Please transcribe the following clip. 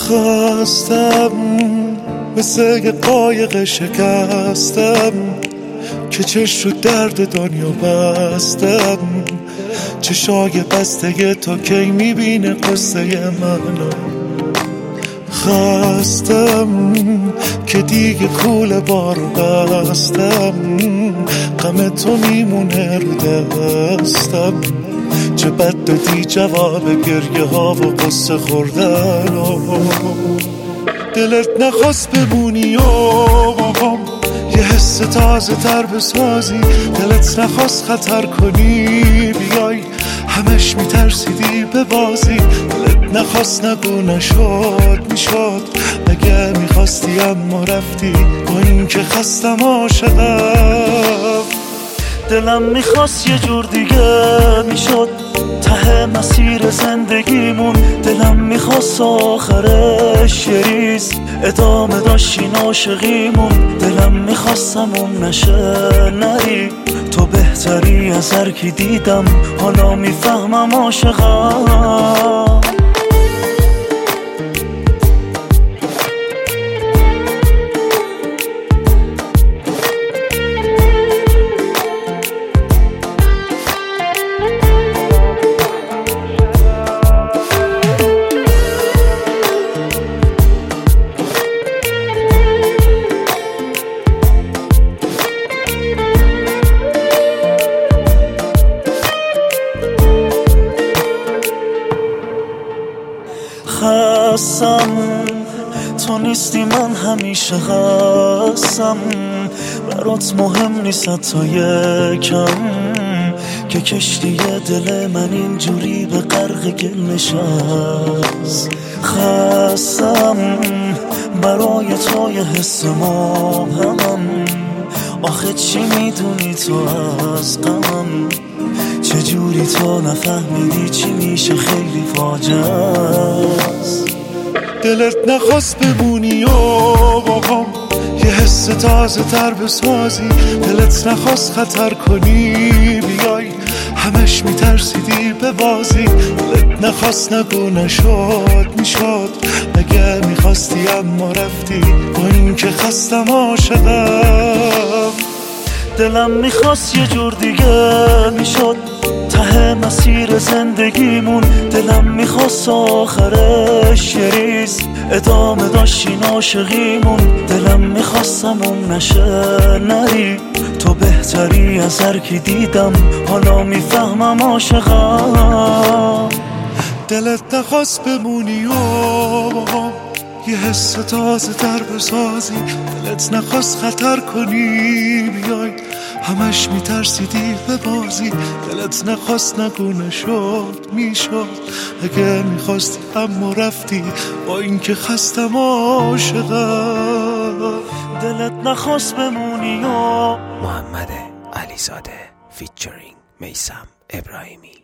خواستم مثل یه قایق شکستم که چش رو درد دنیا بستم. چشای بسته تو کی میبینه قصه منو. خواستم که دیگه کوله بارو بستم. غم تو میمونه رو دستم. چه بد دادی جواب گریه ها و قصه خوردن. دلت نخواست بمونی و یه حس تازه تر بسازی. دلت نخواست خطر کنی بیای، همش میترسیدی به بازی. دلت نخواست نگو نشد میشد، مگه میخواستی اما رفتی با این که خستم عاشقم. دلم میخواست یه جور دیگه میشد ته مسیر زندگیمون. دلم میخواست آخرش یه ریز ادامه داشتین عاشقیمون. دلم میخواستم اون نشه نری، تو بهتری از هر کی دیدم. حالا میفهمم عاشقم. خستم تو نیستی، من همیشه خستم. برات مهم نیست تا یکم که کشتی دل من اینجوری به غرق گل نشست. خستم برای تو یه حس مبهمم. آخه چی میدونی تو از غمم؟ چجوری تو نفهمیدی چی میشه خیلی فاجعه است. دلت نخواست بمونی و یه حس تازه تر بسازی. دلت نخواست خطر کنی بیای، همش میترسیدی به بازی. دلت نخواست نگو نشد میشد، مگه میخواستی اما رفتی با این که خستم عاشقم. دلم میخواست یه جور دیگه میشد ته مسیر زندگیمون. دلم میخواست آخرش یه ریز ادامه داشتین عاشقیمون. دلم میخواستم اون نشه نری، تو بهتری از هر کی دیدم. حالا میفهمم عاشقم. دلت نخواست بمونی و یه حس تازه تر بسازی. دلت نخواست خطر کنی بیای، همش میترسیدی به بازی. دلت نخواست نگو نشد میشد، اگه میخواستی اما رفتی با این که خستم عاشقم. دلت نخواست بمونی و محمد علیزاده فیچرینگ میثم ابراهیمی.